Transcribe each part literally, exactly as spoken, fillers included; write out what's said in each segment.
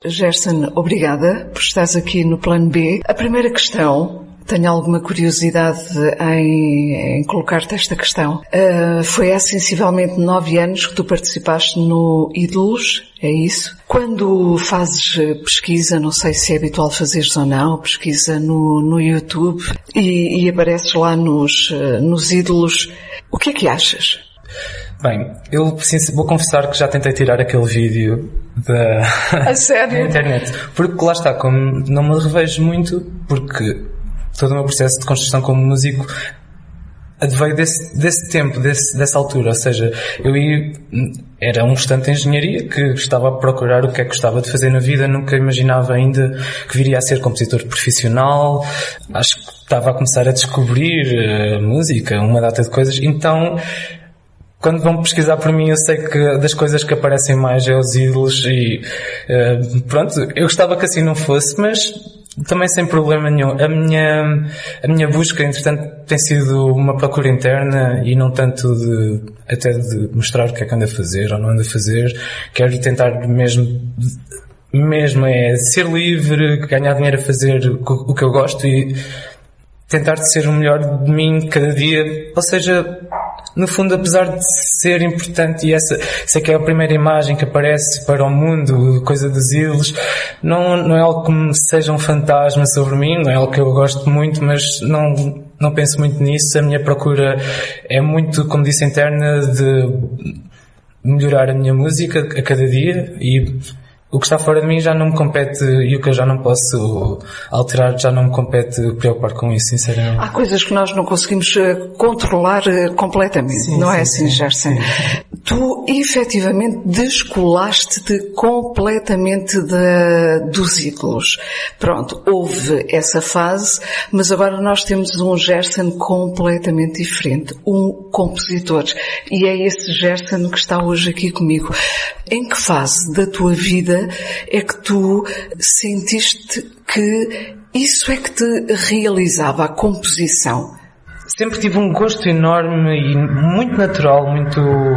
Gerson, obrigada por estares aqui no Plano B. A primeira questão, tenho alguma curiosidade em, em colocar-te esta questão. Uh, foi há sensivelmente nove anos que tu participaste no Ídolos, é isso? Quando fazes pesquisa, não sei se é habitual fazeres ou não, pesquisa no, no YouTube e, e apareces lá nos, nos Ídolos, o que é que achas? Bem, eu vou confessar que já tentei tirar aquele vídeo da, a sério? da internet. Porque lá está, como não me revejo muito, porque todo o meu processo de construção como músico veio desse, desse tempo, desse, dessa altura. Ou seja, eu ia, era um estudante de engenharia que estava a procurar o que é que gostava de fazer na vida, nunca imaginava ainda que viria a ser compositor profissional. Acho que estava a começar a descobrir a música, uma data de coisas. Então, quando vão pesquisar por mim, eu sei que das coisas que aparecem mais é os Ídolos e uh, pronto, eu gostava que assim não fosse, mas também sem problema nenhum. A minha, a minha busca, entretanto, tem sido uma procura interna e não tanto de, até de mostrar o que é que ando a fazer ou não ando a fazer. Quero tentar mesmo, mesmo é ser livre, ganhar dinheiro a fazer o que eu gosto e tentar ser o melhor de mim cada dia. Ou seja, no fundo, apesar de ser importante e essa, essa que é a primeira imagem que aparece para o mundo, coisa dos Ídolos, não, não é algo que me seja um fantasma sobre mim, não é algo que eu gosto muito, mas não, não penso muito nisso. A minha procura é muito, como disse, interna, de melhorar a minha música a cada dia e o que está fora de mim já não me compete e o que eu já não posso alterar já não me compete preocupar com isso, sinceramente. Há coisas que nós não conseguimos controlar completamente, sim, não sim, é assim, Gerson? Tu, efetivamente, descolaste-te completamente de, dos Ídolos. Pronto, houve essa fase, mas agora nós temos um Gerson completamente diferente, um compositor. E é esse Gerson que está hoje aqui comigo. Em que fase da tua vida é que tu sentiste que isso é que te realizava, a composição? Sempre tive um gosto enorme e muito natural, muito,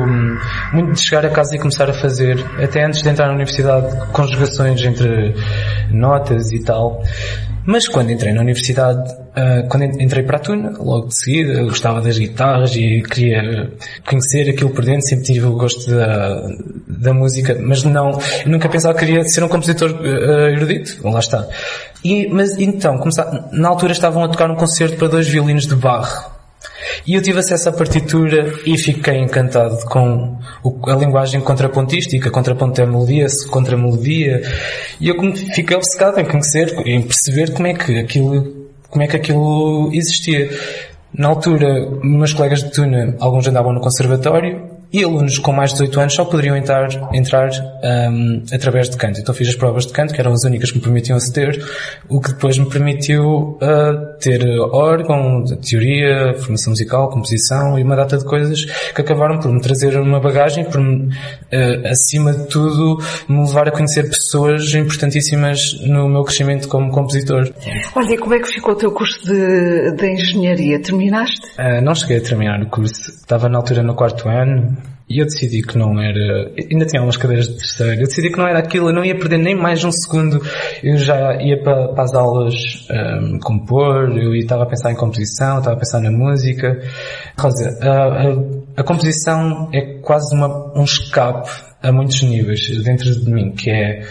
muito de chegar a casa e começar a fazer, até antes de entrar na universidade, conjugações entre notas e tal. Mas quando entrei na universidade, uh, quando entrei para a Tuna, logo de seguida, eu gostava das guitarras e queria conhecer aquilo por dentro, sempre tive o gosto da, da música, mas não, eu nunca pensava que queria ser um compositor uh, erudito, lá está. E, mas então, começar, na altura estavam a tocar um concerto para dois violinos de Bach. E eu tive acesso à partitura e fiquei encantado com o, a linguagem contrapontística, contraponto é melodia, contra-melodia, e eu fiquei obcecado em conhecer, em perceber como é que aquilo, como é que aquilo existia. Na altura, meus colegas de Tuna, alguns andavam no conservatório, e alunos com mais de dezoito anos só poderiam entrar, entrar um, através de canto. Então fiz as provas de canto, que eram as únicas que me permitiam aceder, o que depois me permitiu uh, ter órgão, teoria, formação musical, composição e uma data de coisas que acabaram por me trazer uma bagagem, por me, uh, acima de tudo, me levar a conhecer pessoas importantíssimas no meu crescimento como compositor. Olha, e como é que ficou o teu curso de, de engenharia? Terminaste? Uh, não cheguei a terminar o curso. Estava na altura no quarto ano. E eu decidi que não era, ainda tinha algumas cadeiras de terceiro, eu decidi que não era aquilo, eu não ia perder nem mais um segundo, eu já ia para, para as aulas um, compor, eu estava a pensar em composição, estava a pensar na música. Rosa, a, a, a composição é quase uma, um escape a muitos níveis dentro de mim, que é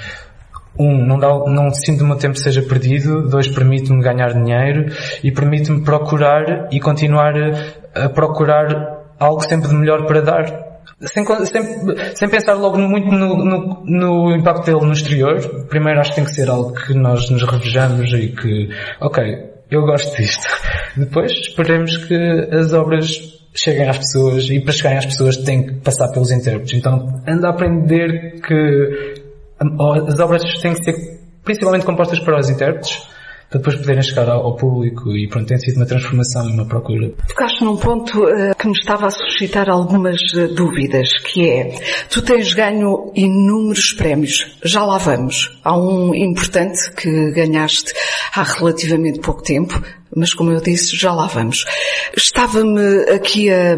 um, não, dá, não sinto que o meu tempo seja perdido, dois, permite-me ganhar dinheiro e permite-me procurar e continuar a, a procurar algo sempre de melhor para dar. Sem, sem, sem pensar logo muito no, no, no impacto dele no exterior. Primeiro acho que tem que ser algo que nós nos revejamos e que, ok, eu gosto disto. Depois esperemos que as obras cheguem às pessoas e para chegarem às pessoas tem que passar pelos intérpretes. Então anda a aprender que as obras têm que ser principalmente compostas para os intérpretes, para depois poderem chegar ao, ao público e pronto, tem sido uma transformação e uma procura. Tocaste num ponto uh, que me estava a suscitar algumas uh, dúvidas, que é, tu tens ganho inúmeros prémios, já lá vamos. Há um importante que ganhaste há relativamente pouco tempo, mas como eu disse, já lá vamos. Estava-me aqui a,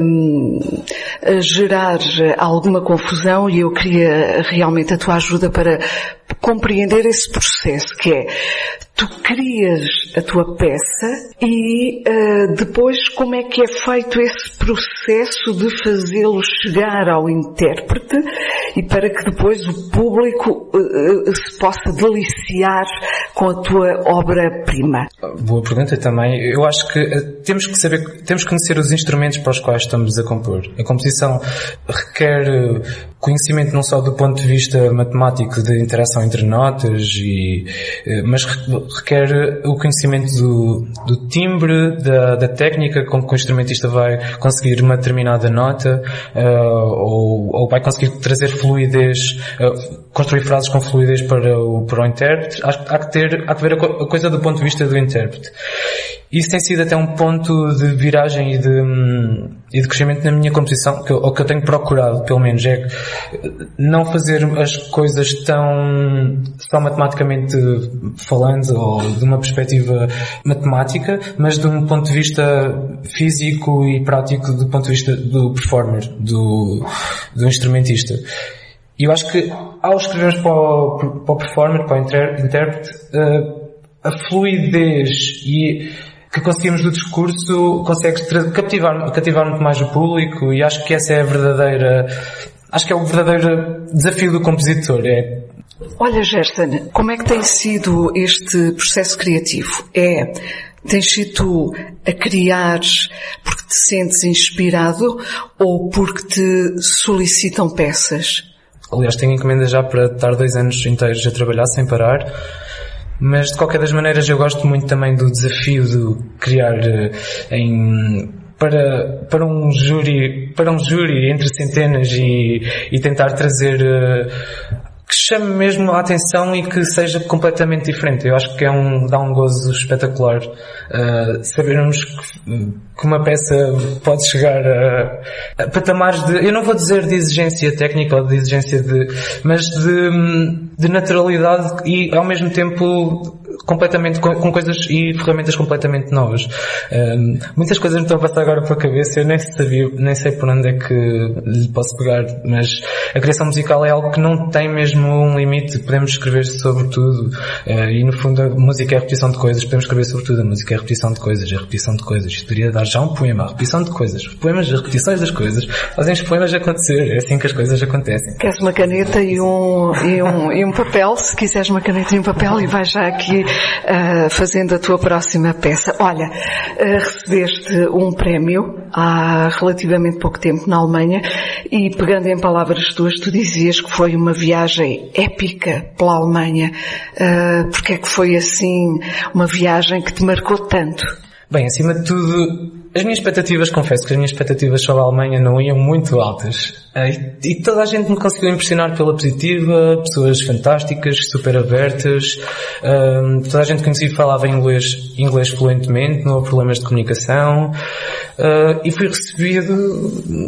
a gerar alguma confusão e eu queria realmente a tua ajuda para compreender esse processo, que é, tu crias a tua peça e uh, depois como é que é feito esse processo de fazê-lo chegar ao intérprete e para que depois o público uh, se possa deliciar com a tua obra-prima? Boa pergunta também. Eu acho que temos que saber, temos que conhecer os instrumentos para os quais estamos a compor. A composição requer conhecimento não só do ponto de vista matemático de interação entre notas, e, mas requer o conhecimento do, do timbre, da, da técnica com que o instrumentista vai conseguir uma determinada nota, uh, ou, ou vai conseguir trazer fluidez, uh, construir frases com fluidez para o, para o intérprete. Há, há que ter, há que ver a, co- a coisa do ponto de vista do intérprete. Isso tem sido até um ponto de viragem e de, e de crescimento na minha composição, que eu, o que eu tenho procurado, pelo menos, é não fazer as coisas tão, só matematicamente falando, ou de uma perspectiva matemática, mas de um ponto de vista físico e prático, do ponto de vista do performer, do, do instrumentista. E eu acho que, ao escrevermos para o, para o performer, para o intérprete, a fluidez e que conseguimos do discurso consegue cativar, cativar muito mais o público, e acho que essa é a verdadeira, acho que é o verdadeiro desafio do compositor. É... Olha, Gerson, como é que tem sido este processo criativo? É, tens sido tu a criar porque te sentes inspirado ou porque te solicitam peças? Aliás, tenho encomenda já para estar dois anos inteiros a trabalhar sem parar. Mas de qualquer das maneiras eu gosto muito também do desafio de criar em, para, para um júri, para um júri entre centenas e, e tentar trazer, que chame mesmo a atenção e que seja completamente diferente. Eu acho que é um, dá um gozo espetacular, uh, sabermos que, que uma peça pode chegar a, a patamares de, eu não vou dizer de exigência técnica ou de exigência de, mas de, de naturalidade e ao mesmo tempo completamente, com, com coisas e ferramentas completamente novas. Um, muitas coisas me estão a passar agora pela cabeça, eu nem sabia, nem sei por onde é que lhe posso pegar, mas a criação musical é algo que não tem mesmo um limite, podemos escrever sobre tudo, uh, e no fundo a música é a repetição de coisas, podemos escrever sobre tudo, a música é a repetição de coisas, a repetição de coisas, isto poderia dar já um poema, a repetição de coisas, os poemas, as repetições das coisas, fazem os poemas acontecer, é assim que as coisas acontecem. Queres uma caneta e um, e um, e um papel, se quiseres uma caneta e um papel, e vais já aqui Uh, fazendo a tua próxima peça. Olha, uh, recebeste um prémio há relativamente pouco tempo na Alemanha e, pegando em palavras tuas, tu dizias que foi uma viagem épica pela Alemanha. Uh, porque é que foi assim uma viagem que te marcou tanto? Bem, acima de tudo, as minhas expectativas, confesso que as minhas expectativas sobre a Alemanha não iam muito altas. E toda a gente me conseguiu impressionar pela positiva, pessoas fantásticas, super abertas, um, toda a gente que conhecia falava inglês, inglês fluentemente, não houve problemas de comunicação, uh, e fui recebido,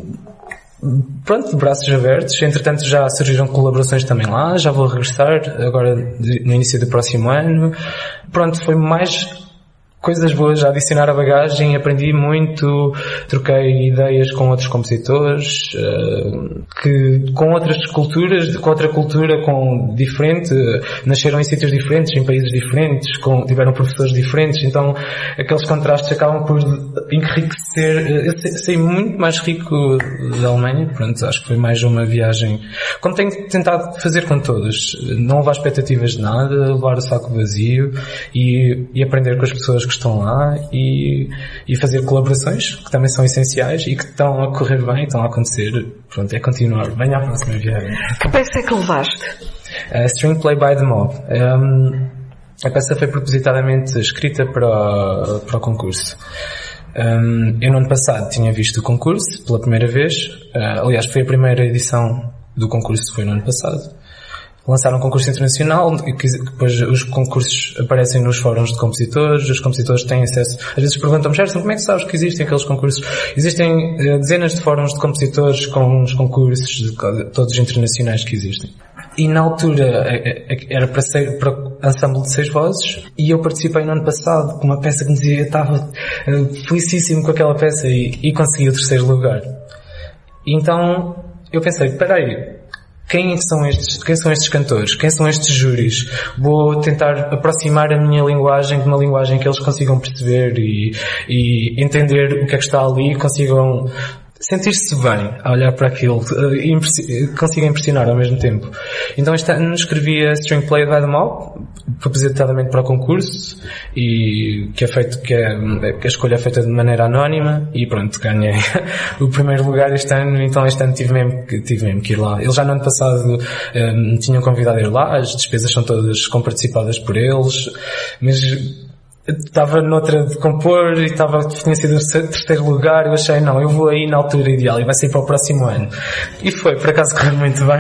pronto, de braços abertos. Entretanto já surgiram colaborações também lá, já vou regressar agora no início do próximo ano. Pronto, foi mais coisas boas a adicionar à bagagem, aprendi muito, troquei ideias com outros compositores, uh, que com outras culturas, com outra cultura, com diferente, nasceram em sítios diferentes, em países diferentes, com, tiveram professores diferentes, então aqueles contrastes acabam por enriquecer. Eu saí muito mais rico da Alemanha, pronto, acho que foi mais uma viagem, como tenho tentado fazer com todas, não levar expectativas de nada, levar o saco vazio e, e aprender com as pessoas que estão lá e, e fazer colaborações que também são essenciais e que estão a correr bem, estão a acontecer. Pronto, é continuar. Venha à próxima viagem. Que peça é que levaste? Uh, String Play by the Mob. Um, a peça foi propositadamente escrita para, para o concurso. Um, eu no ano passado tinha visto o concurso pela primeira vez. Uh, aliás, foi a primeira edição do concurso, foi no ano passado. Lançaram um concurso internacional, e depois os concursos aparecem nos fóruns de compositores, os compositores têm acesso, às vezes perguntam-me, Gerson, como é que sabes que existem aqueles concursos? Existem uh, dezenas de fóruns de compositores com os concursos, de, de, todos os internacionais que existem. E na altura era para, ser, para ensemble de seis vozes, e eu participei no ano passado com uma peça que me dizia, eu estava uh, felicíssimo com aquela peça e, e consegui o terceiro lugar. E então eu pensei, espera aí, quem são estes, quem são estes cantores, quem são estes júris. Vou tentar aproximar a minha linguagem de uma linguagem que eles consigam perceber e, e entender o que é que está ali, consigam sentir-se bem a olhar para aquilo, e consigam impressionar ao mesmo tempo. Então este ano escrevi a String Play by the Mob, propositadamente para o concurso, e que é feito, que, é, que a escolha é feita de maneira anónima, e pronto, ganhei o primeiro lugar este ano. Então este ano tive mesmo, tive mesmo que ir lá. Eles já no ano passado um, tinham convidado a ir lá, as despesas são todas comparticipadas por eles, mas estava noutra de compor e estava, tinha sido o terceiro lugar. Eu achei, não, eu vou aí na altura ideal e vai ser para o próximo ano. E foi, por acaso correu muito bem.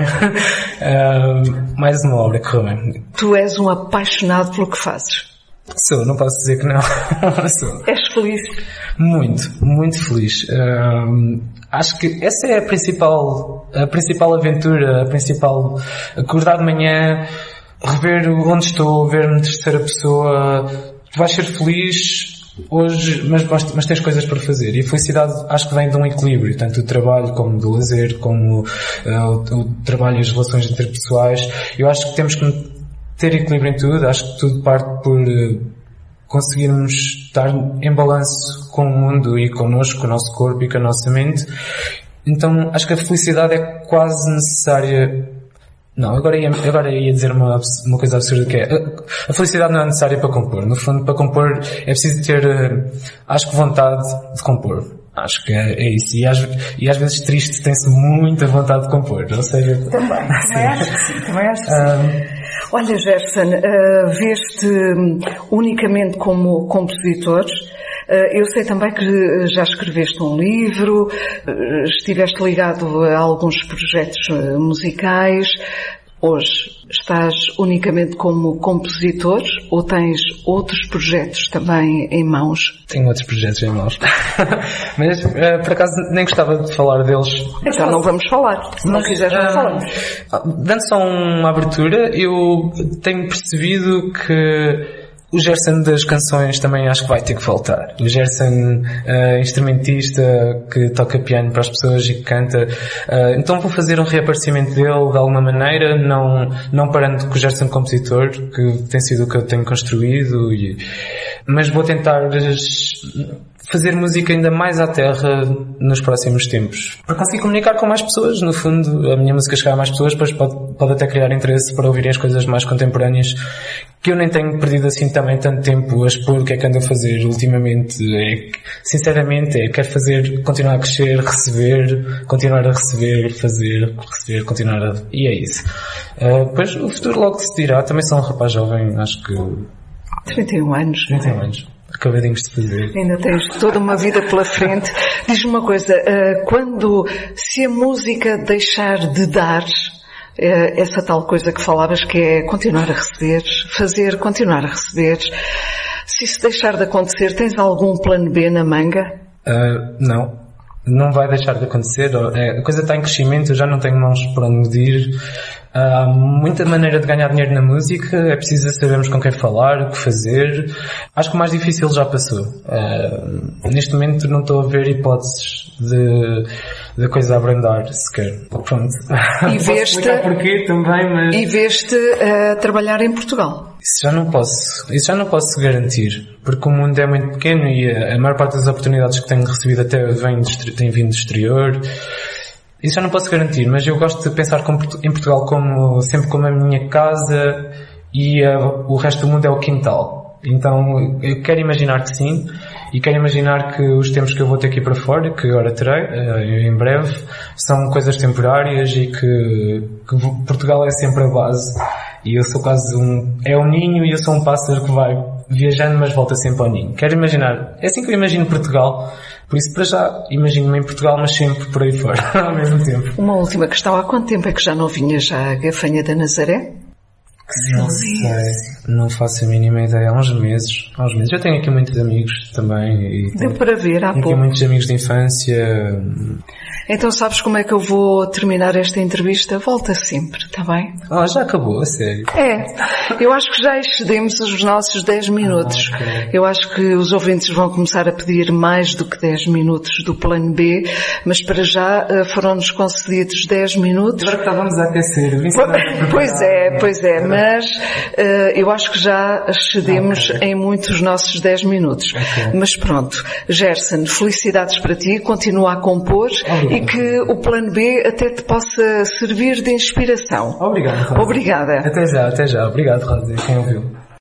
uh, mais uma obra que correu bem. Tu és um apaixonado pelo que fazes. Sou, não posso dizer que não. Sou. És feliz? Muito, muito feliz. Uh, acho que essa é a principal, a principal aventura, a principal, acordar de manhã, rever onde estou, ver-me terceira pessoa. Tu vais ser feliz hoje, mas, mas tens coisas para fazer. E a felicidade acho que vem de um equilíbrio, tanto do trabalho como do lazer, como uh, o, o trabalho e as relações interpessoais. Eu acho que temos que ter equilíbrio em tudo. Acho que tudo parte por uh, conseguirmos estar em balanço com o mundo e connosco, com o nosso corpo e com a nossa mente. Então acho que a felicidade é quase necessária. Não, agora ia, agora ia dizer uma, uma coisa absurda, que é, a, a felicidade não é necessária para compor. No fundo, para compor é preciso ter, uh, acho que vontade de compor. Acho que é, é isso. E às, e às vezes triste tem-se muita vontade de compor. Ou seja, também, também acho que sim, também acho que sim. Um, Olha, Gerson, uh, vês-te unicamente como compositor. Eu sei também que já escreveste um livro, estiveste ligado a alguns projetos musicais. Hoje estás unicamente como compositor ou tens outros projetos também em mãos? Tenho outros projetos em mãos. Mas, por acaso, nem gostava de falar deles. Então não vamos falar. Se não quiseres, não falamos. Dando só uma abertura, eu tenho percebido que o Gerson das canções também acho que vai ter que voltar. O Gerson, uh, instrumentista, que toca piano para as pessoas e que canta. Uh, então vou fazer um reaparecimento dele de alguma maneira, não, não parando com o Gerson compositor, que tem sido o que eu tenho construído, e, mas vou tentar fazer música ainda mais à terra nos próximos tempos. Para conseguir comunicar com mais pessoas, no fundo, a minha música chegar a mais pessoas, depois pode, pode até criar interesse para ouvirem as coisas mais contemporâneas, que eu nem tenho perdido assim também tanto tempo a expor o que é que ando a fazer ultimamente. É, sinceramente, é, quero fazer, continuar a crescer, receber, continuar a receber, fazer, receber, continuar a... E é isso. Uh, depois o futuro logo se dirá. Também sou um rapaz jovem, acho que... trinta e um anos. trinta e um anos. Acabadinhos de fazer. Ainda tens toda uma vida pela frente. Diz-me uma coisa, quando, se a música deixar de dar essa tal coisa que falavas, que é continuar a receber, fazer, continuar a receber, se isso deixar de acontecer, tens algum plano B na manga? Uh, não. Não vai deixar de acontecer. A coisa está em crescimento, eu já não tenho mãos para onde medir. Há muita maneira de ganhar dinheiro na música, é preciso sabermos com quem falar, o que fazer. Acho que o mais difícil já passou. Uh, neste momento não estou a ver hipóteses de, de coisa a abrandar sequer. Pronto. E veste, porquê também, mas... E veste a uh, trabalhar em Portugal? Isso já não posso, isso já não posso garantir, porque o mundo é muito pequeno e a, a maior parte das oportunidades que tenho recebido até vem de, tem vindo do exterior. Isso já não posso garantir, mas eu gosto de pensar como, em Portugal como, sempre como a minha casa e a, o resto do mundo é o quintal. Então eu quero imaginar que sim, e quero imaginar que os tempos que eu vou ter aqui para fora, que agora terei, em breve, são coisas temporárias e que, que Portugal é sempre a base. E eu sou quase um... é um ninho e eu sou um pássaro que vai viajando, mas volta sempre ao ninho. Quero imaginar... É assim que eu imagino Portugal. Por isso, para já, imagino-me em Portugal, mas sempre por aí fora, ao mesmo tempo. Uma última questão. Há quanto tempo é que já não vinha já a Gafanha da Nazaré? Que silêncio. Não faço a mínima ideia. Há uns meses. Há uns meses. Eu tenho aqui muitos amigos também. E Deu para ver há pouco. Tenho aqui muitos amigos de infância. Então sabes como é que eu vou terminar esta entrevista? Volta sempre, está bem? Ah, já acabou, a sério? É. Eu acho que já excedemos os nossos dez minutos. Ah, okay. Eu acho que os ouvintes vão começar a pedir mais do que dez minutos do plano B, mas para já foram-nos concedidos dez minutos. Agora que estávamos a aquecer. Pois é, pois é, mas uh, eu acho que já excedemos okay. em muitos nossos dez minutos. Okay. Mas pronto, Gerson, felicidades para ti, continua a compor. Obrigado. E que o plano B até te possa servir de inspiração. Obrigado, Rosa. Obrigada. Até já, até já. Obrigado, Rosa. Quem ouviu?